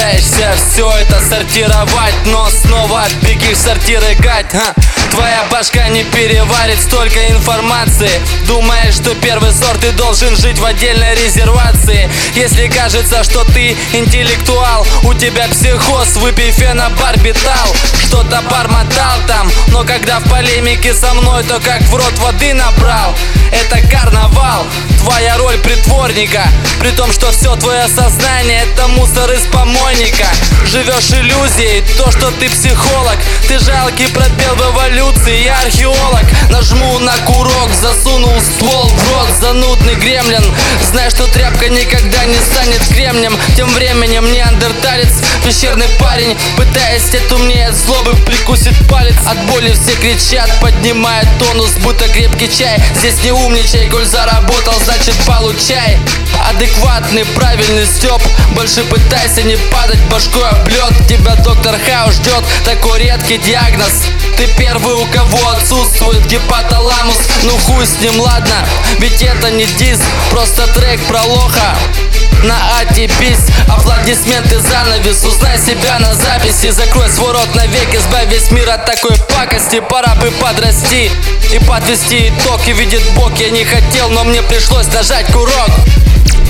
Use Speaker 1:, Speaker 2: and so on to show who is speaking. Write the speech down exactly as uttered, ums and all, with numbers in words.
Speaker 1: Пытаешься все это сортировать, но снова бегишь сортиры гать. Ха. Твоя башка не переварит столько информации. Думаешь, что первый сорт ты должен жить в отдельной резервации. Если кажется, что ты интеллектуал, у тебя психоз, выпей фенобарбитал. Что-то бормотал там, но когда в полемике со мной, то как в рот воды набрал. Это карнавал, твоя роль притворника, при том, что все твое сознание — это мусор из помойника. Живешь иллюзией, то, что ты психолог. Ты жалкий пробел в эволюции, я археолог. Нажму на курок, засунул ствол в рот. Занудный гремлин, знай, что тряпка никогда не станет кремнем. Тем временем неандерталец, пещерный парень, пытаясь стать умнее от злобы, прикусит палец. От боли все кричат, поднимает тонус, будто крепкий чай. Здесь не умничай, коль заработал, значит получай. Адекватный, правильный стёб, больше пытайся не падать башкой об лёд. Тебя доктор Хаус ждет, такой редкий диагноз. Ты первый, у кого отсутствует гипоталамус. Ну хуй с ним, ладно, ведь это не диск, просто трек про лоха. На атипись, аплодисменты, занавес. Узнай себя на записи, закрой свой рот навек, избавь весь мир от такой пакости. Пора бы подрасти и подвести итог. И видит Бог, я не хотел, но мне пришлось нажать курок.